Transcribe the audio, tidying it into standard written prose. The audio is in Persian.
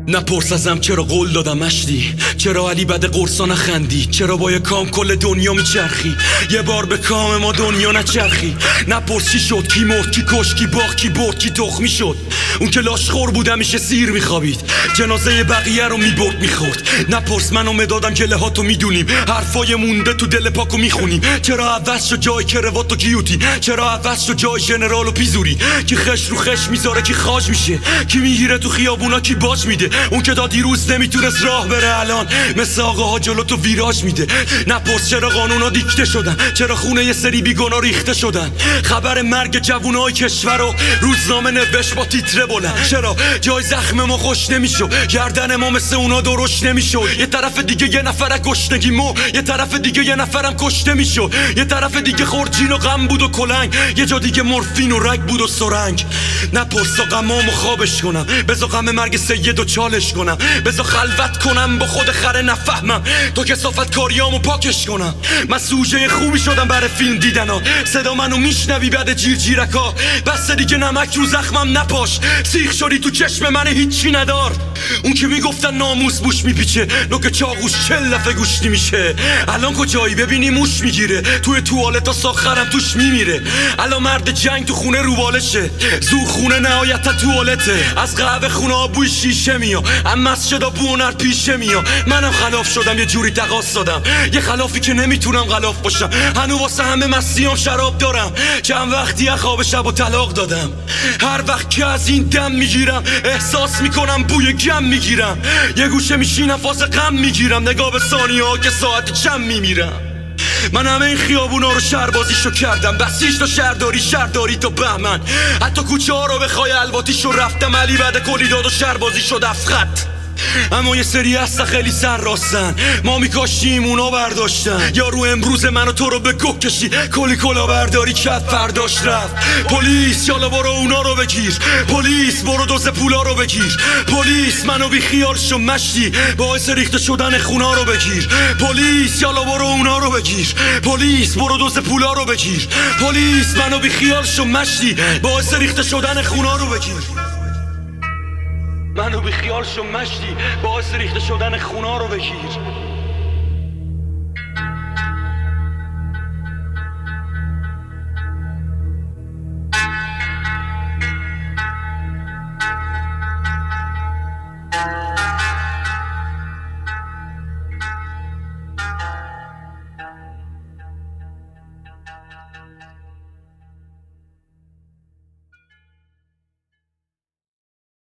نپرس ازم چرا قول دادم مشتی، چرا علی بد قرصا نخندی، چرا با یه کام کل دنیا میچرخی، یه بار به کام ما دنیا نچرخی. نپرس چی شد، کی مرد، کی کش، کی باخت، کی برد، کی تخمی شد. اون که لاشخور بود همیشه سیر میخوابید، جنازه بقیه رو میبرد میخورد. نپرس من و مدادم گله هاتو میدونیم، حرفای مونده تو دل پاکو میخونیم. چرا عوض شد جای کروات و گیوتی، چرا عوض شد جای ژنرال و پیزوری. کی خش رو خش میذاره، کی خاج میشه، کی میگیره تو خیابونا، کی باج میده. اون که تا دیروز نمیتونست راه بره الان مثل آقاها جلو تو ویراج میده. نپرس چرا قانونا دیکته شدن، چرا خونه یه سری بیگنا ریخته شدن. خبر مرگ جوونای کشور رو روزنامه نوشت با تیتره بلند. چرا جای زخم ما خوش نمیشد، گردن ما مثل اونا درشت نمیشد. یه طرف دیگه یه نفر گشنگی مو، یه طرف دیگه یه نفرم کشته میشد. یه طرف دیگه خورجین و غم بود و کلنگ، یه جا دیگه مورفین و رگ بود و سرنگ. نپرس تا غمامو خوابش کنم، بذار غم مرگ سید و چالش کنم، بذار خلوت کنم با خود خره نفهمم تو کثافت کاریامو پاکش کنم. من سوژه خوبی شدم برای فیلم دیدنا، صدا منو میشنوی بعد جیرجیرکا. بس دیگه نمک رو زخمم نپاش، سیخ شدی تو چشم من هیچی ندار. اون که میگفتن ناموس بوش میپیچه، نوک چاقوش چلفه گوشتی میشه. الان کجایی ببینی موش میگیره، توی توالتا ساخرم توش میمیره. الان مرد جنگ تو خونه روبالشه، زور خونه نهایتا توالته. از قهوه خونه ها بوی شیشه میا، اما مسجدا بونر پیشه میا. منم خلاف شدم، یه جوری تقاص دادم، یه خلافی که نمیتونم غلاف باشم. هنو واسه همه مسیام شراب دارم، چند وقتی خواب شب و طلاق دادم. هر وقت که از این دم میگیرم احساس میکنم بوی گم میگیرم. یه گوشه میشینم فاز غم میگیرم، نگاه به ثانیه ها که ساعت چند میمیرم. من همه این خیابونا رو شهربازیشو کردم، بسیج تا شهرداری تا بهمن. حتی کوچه ها رو بخوای الواتیشو رفتم، علی بعد کلی داد و شهربازی شد افخط. اما یه سری هستن خیلی سر راستن، ما میکاشیم اونا برداشتن. یارو امروز منو تو رو به گوه کشی، کلی کلا برداری کرد فرداش رفت. پلیس یالا برو اونا رو بگیر، پلیس برو دوز پولا رو بگیر. پلیس منو بی خیال شو مشتی، باعث ریخته شدن خونا رو بگیر. پلیس یالا برو اونا رو بگیر، پلیس برو دوز پولا رو بگیر. پلیس منو بی خیال شو مشتی، باعث ریخته شدن خونا رو بگیر. منو بی خیال شو مشتی، باعث ریخته شدن خونا رو بگیر.